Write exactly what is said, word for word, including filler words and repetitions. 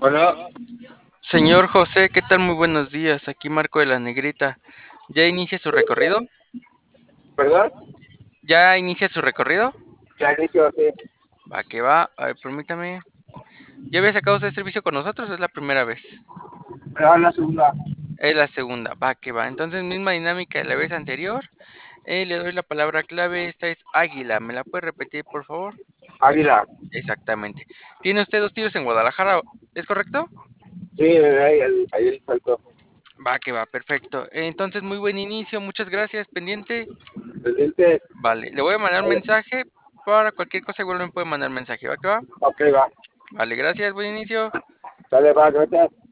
Bueno, Señor José, ¿qué tal? Muy buenos días. Aquí Marco de la Negrita. ¿Ya inicia su recorrido? perdón, ¿Ya inicia su recorrido? ya inicio así. Va que va. A ver, permítame. ¿Ya había sacado usted servicio con nosotros? Es la primera vez. Pero la segunda, Es la segunda. Va que va. Entonces, misma dinámica de la vez anterior. Eh, le doy la palabra clave. Esta es águila. ¿Me la puede repetir, por favor? Águila. Exactamente. ¿Tiene usted dos tiros en Guadalajara? ¿Es correcto? Sí, ahí el, ahí el salto. Va que va. Perfecto. Entonces, muy buen inicio. Muchas gracias. Pendiente. Presidente, Vale, le voy a mandar un ahí- mensaje. Para cualquier cosa igual me puede mandar mensaje, ¿va que va? ok, va. Vale, gracias, buen inicio. Sale, va, gracias.